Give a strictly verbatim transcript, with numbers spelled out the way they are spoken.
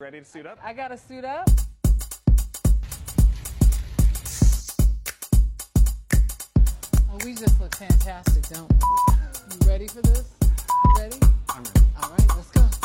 ready to suit up? I gotta suit up. Oh, we just look fantastic, don't we? You ready for this? You ready? I'm ready. All right, let's go.